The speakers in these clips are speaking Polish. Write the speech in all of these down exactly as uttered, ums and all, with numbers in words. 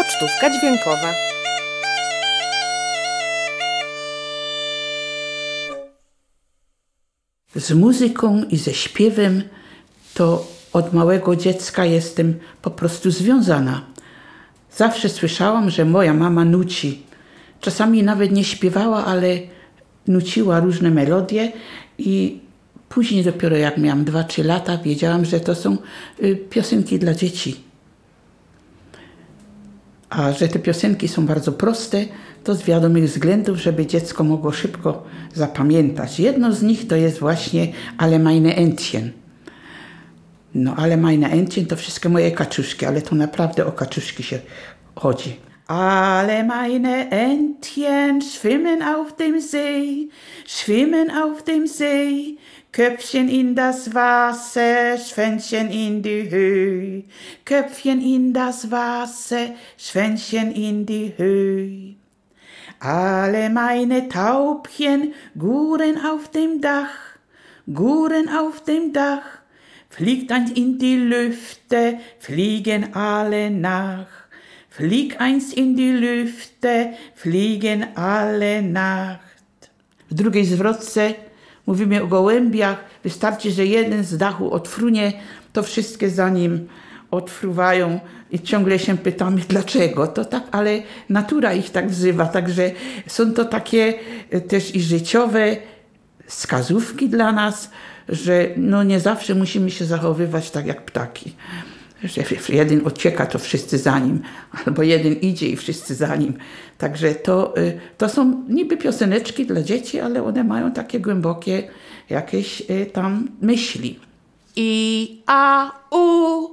Pocztówka dźwiękowa. Z muzyką i ze śpiewem to od małego dziecka jestem po prostu związana. Zawsze słyszałam, że moja mama nuci. Czasami nawet nie śpiewała, ale nuciła różne melodie i później dopiero jak miałam dwa trzy lata wiedziałam, że to są piosenki dla dzieci. A że te piosenki są bardzo proste, to z wiadomych względów, żeby dziecko mogło szybko zapamiętać. Jedno z nich to jest właśnie Ale meine Entchen. No ale meine Entchen to wszystkie moje kaczuszki, ale to naprawdę o kaczuszki się chodzi. Alle meine Entchen schwimmen auf dem See, schwimmen auf dem See, Köpfchen in das Wasser, Schwänzchen in die Höhe, Köpfchen in das Wasser, Schwänzchen in die Höhe. Alle meine Taubchen guren auf dem Dach, guren auf dem Dach, fliegt eins in die Lüfte, fliegen alle nach. Flieg eins in die Lüfte, fliegen alle Nacht. W drugiej zwrotce mówimy o gołębiach. Wystarczy, że jeden z dachu odfrunie, to wszystkie za nim odfruwają i ciągle się pytamy dlaczego. To tak, ale natura ich tak wzywa. Także są to takie też i życiowe wskazówki dla nas, że no nie zawsze musimy się zachowywać tak jak ptaki. Że jeden ucieka, to wszyscy za nim, albo jeden idzie i wszyscy za nim. Także to, to są niby pioseneczki dla dzieci, ale one mają takie głębokie jakieś tam myśli. I a u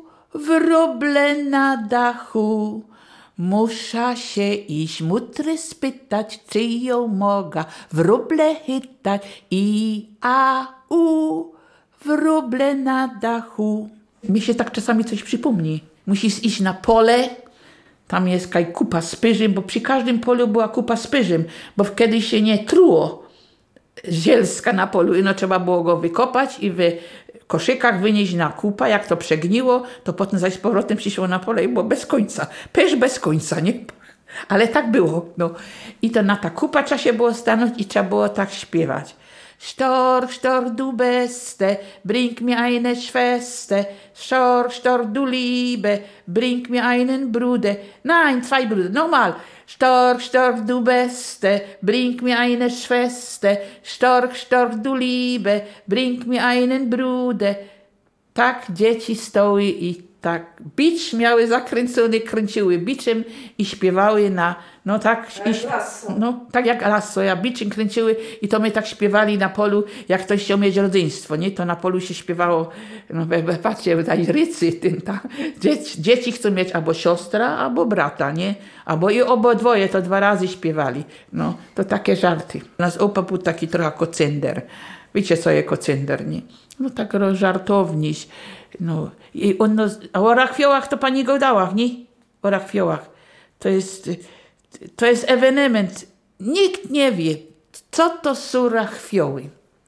wróble na dachu, musza się iść mutry spytać, czy ją mogę wróble chytać. I a u wróble na dachu. Mi się tak czasami coś przypomni. Musisz iść na pole, tam jest kaj kupa z pyżym, bo przy każdym polu była kupa z pyżym, bo kiedyś się nie truło zielska na polu, i no trzeba było go wykopać i w koszykach wynieść na kupa. Jak to przegniło, to potem zaś z powrotem przyszło na pole i było bez końca. Pyż bez końca, nie? Ale tak było. No. I to na ta kupa trzeba się było stanąć i trzeba było tak śpiewać. Storch, storch, du Beste, bring mir eine Schwester. Storch, storch, du Liebe, bring mir einen Bruder. Nein, zwei Brüder, nochmal. Storch, storch, du Beste, bring mir eine Schwester. Storch, storch, du Liebe, bring mir einen Bruder. Tak dzieci stoły i tak bicz miały zakręcony, kręciły biczem i śpiewały na, no tak, i, no tak jak lasso, ja biczem kręciły i to my tak śpiewali na polu, jak ktoś chciał mieć rodzeństwo, nie? To na polu się śpiewało, no patrzcie, daj rycy, ten, ta, dzieci, dzieci chcą mieć albo siostra, albo brata, nie? Albo i obodwoje to dwa razy śpiewali, no to takie żarty. Nas opa był taki trochę kocender, wiecie co jest kocender, nie? No tak żartowniś. No, i on, no, a o rachwiołach to pani gadała, nie? O rachwiołach. To jest, to jest ewenement. Nikt nie wie, co to są rachwioły.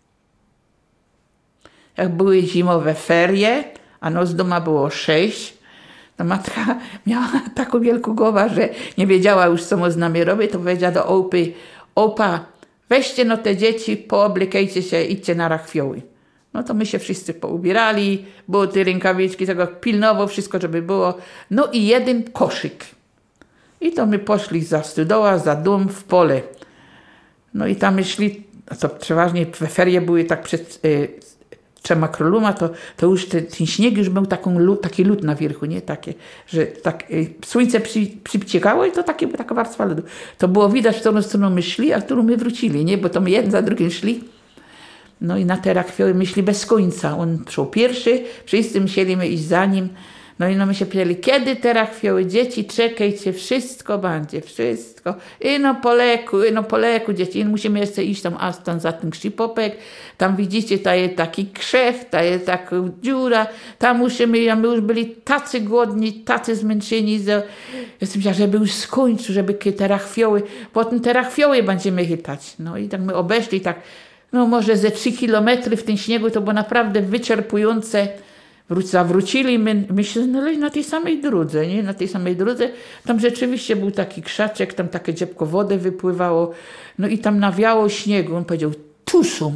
Jak były zimowe ferie, a no z doma było sześć, to matka miała taką wielką głowę, że nie wiedziała już, co można mi robić, to powiedziała do opy, opa, weźcie no te dzieci, pooblekajcie się, idźcie na rachwioły. No to my się wszyscy poubierali, było te rękawiczki, tego pilnowo wszystko, żeby było. No i jeden koszyk. I to my poszli za stodoła, za dom w pole. No i tam my szli, to przeważnie ferie były tak przed y, trzema króluma, to, to już te, ten śnieg już był taką, taki lód na wierzchu, nie? Takie, że tak, y, słońce przy, przyciekało i to takie, taka warstwa lodu. To było widać, w którą stronę my szli, a w którą my wrócili, nie? Bo to my jeden za drugim szli. No i na te rachwioły myśli bez końca. On szł pierwszy, wszyscy musieliśmy iść za nim. No i no my się pytali, kiedy te rachwioły? Dzieci, czekajcie, wszystko będzie, wszystko. I no poleku, i no poleku, dzieci. I musimy jeszcze iść tam, a tam za ten krzypopek. Tam widzicie, ta jest taki krzew, ta jest taka dziura. Tam musimy, a my już byli tacy głodni, tacy zmęczeni. Ja myślałam, żeby już skończył, żeby te rachwioły, potem te rachwioły będziemy chytać. No i tak my obeszli tak, no może ze trzy kilometry w tym śniegu, to było naprawdę wyczerpujące. Wróć, zawrócili, my, my się znaleźli na tej samej drodze, nie? Na tej samej drodze. Tam rzeczywiście był taki krzaczek, tam takie dziebko wody wypływało. No i tam nawiało śniegu. On powiedział, tu są.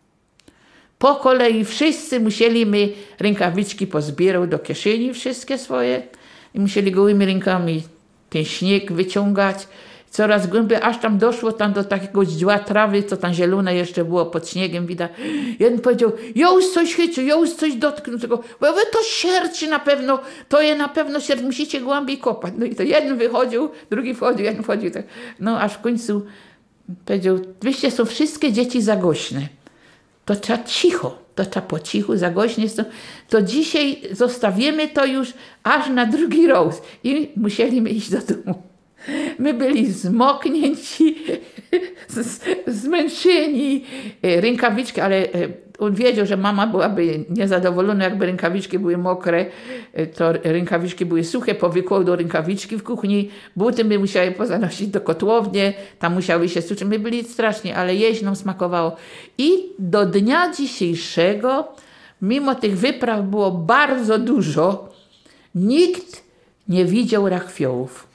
Po kolei wszyscy musieli my rękawiczki pozbierał do kieszeni wszystkie swoje i musieli gołymi rękami ten śnieg wyciągać. Coraz głębiej, aż tam doszło tam do takiego źdźła trawy, co tam zielone jeszcze było pod śniegiem, widać. Jeden powiedział, ja już coś chycił, ja już coś dotknął tego, bo wy to sierci na pewno, to je na pewno sierci, musicie głębiej kopać. No i to jeden wychodził, drugi wchodził, jeden wchodził. Tak. No aż w końcu powiedział, wyście są wszystkie dzieci za głośne. To trzeba cicho, to trzeba po cichu, za głośno jest to. To dzisiaj zostawimy to już aż na drugi rok. I musieliśmy iść do domu. My byli zmoknięci, z, zmęczeni, rękawiczki, ale on wiedział, że mama byłaby niezadowolona, jakby rękawiczki były mokre, to rękawiczki były suche, powykłał do rękawiczki w kuchni, buty my musiały pozanosić do kotłowni, tam musiały się suczyć. My byli strasznie, ale jeść nam smakowało. I do dnia dzisiejszego, mimo tych wypraw było bardzo dużo, nikt nie widział rachwiołów.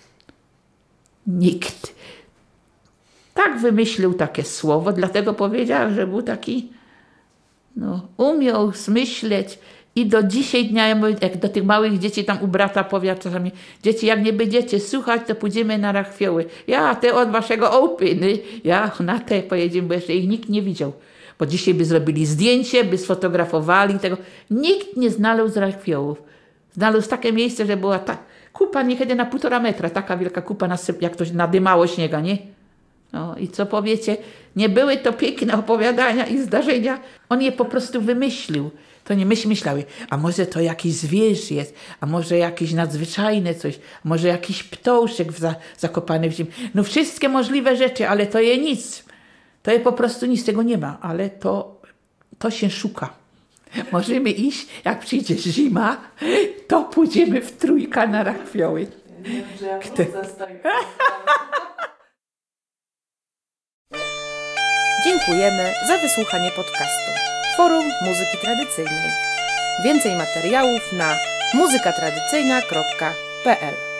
Nikt. Tak wymyślił takie słowo, dlatego powiedział, że był taki, no, umiał smyśleć i do dzisiaj dnia, ja mówię, jak do tych małych dzieci tam u brata powiada czasami, dzieci, jak nie będziecie słuchać, to pójdziemy na rachwioły. Ja, te od waszego ołpyny, ja na te pojedziemy, bo jeszcze ich nikt nie widział. Bo dzisiaj by zrobili zdjęcie, by sfotografowali tego. Nikt nie znalazł rachwiołów. Znalazł takie miejsce, że była ta kupa niekiedy na półtora metra, taka wielka kupa, nasyp, jak to nadymało śniega, nie? No i co powiecie? Nie były to piękne opowiadania i zdarzenia. On je po prostu wymyślił. To nie myśmy myślały, a może to jakiś zwierz jest, a może jakieś nadzwyczajne coś, a może jakiś ptoszek za, zakopany w ziemi. No wszystkie możliwe rzeczy, ale to je nic. To je po prostu nic, tego nie ma, ale to, to się szuka. Możemy iść, jak przyjdzie zima, to pójdziemy w trójka na rachwioły. Kto... Dziękujemy za wysłuchanie podcastu Forum Muzyki Tradycyjnej. Więcej materiałów na muzyka tradycyjna kropka p l.